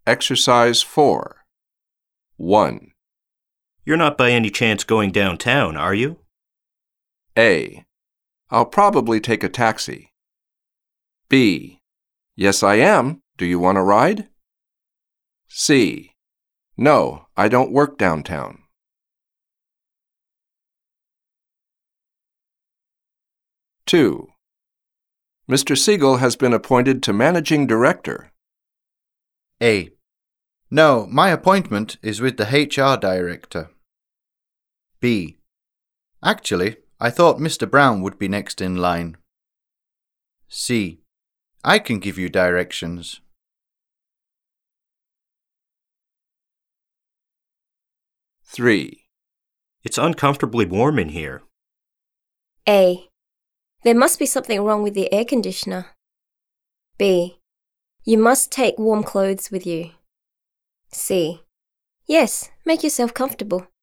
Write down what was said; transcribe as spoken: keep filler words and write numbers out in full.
Exercise four. one. You're not by any chance going downtown, are you? A. I'll probably take a taxi. B. Yes, I am. Do you want a ride? C. No, I don't work downtown. two. Mister Siegel has been appointed to managing director. A. No, my appointment is with the H R director. B. Actually, I thought Mister Brown would be next in line. C. I can give you directions. three. It's uncomfortably warm in here. A. There must be something wrong with the air conditioner. B. You must take warm clothes with you. C. Yes, make yourself comfortable.